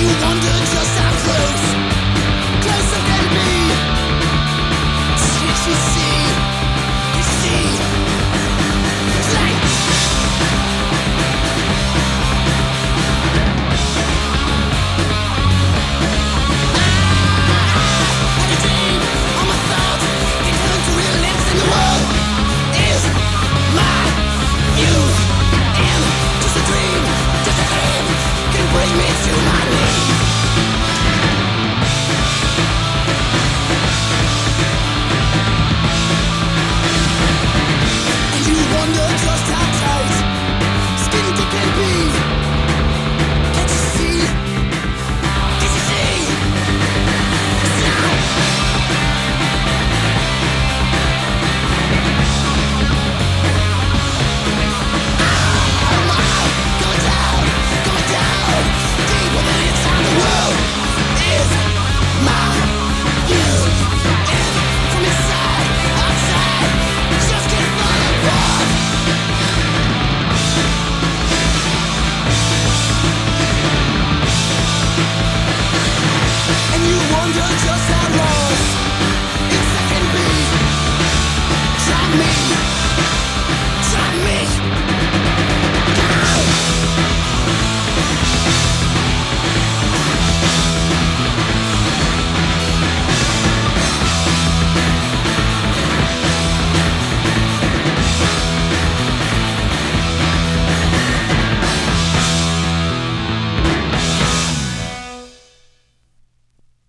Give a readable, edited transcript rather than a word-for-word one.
wonder just how close I can be. Can't you see? You see? It's like had a dream, all my thoughts can turn to real lips, and the world is my view. And just a dream can bring me to my knees.